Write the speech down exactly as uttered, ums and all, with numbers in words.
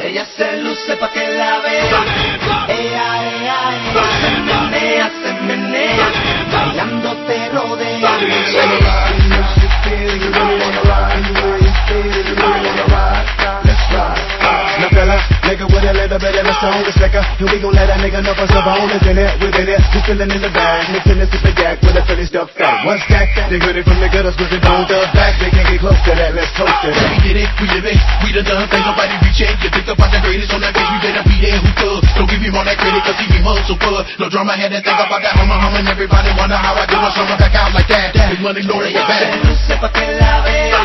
Ella se luce pa' que la vea. Ella, ella, ella se menea, se menea, bailando te rodea. Now fella, nigga with a little bit of the song is liquor, and we gon' let a nigga know for some bonus in it, within it. Just chillin' in the bag, mixin' this super yak with a Philly stuff fat. One stack, they heard it from the gutters, cause it don't dub back. They can't get close to that, let's toast to that. We did it, we live it, we done done things nobody reach it. You think about the greatest on that bitch, we better be there who could. Don't give him all that credit, cause he be muscle full. No drama, had to think about that hummer humming. Everybody wonder how I do when summer back out like that. Big money, Lord, get back. Ella se luce pa' que la vea.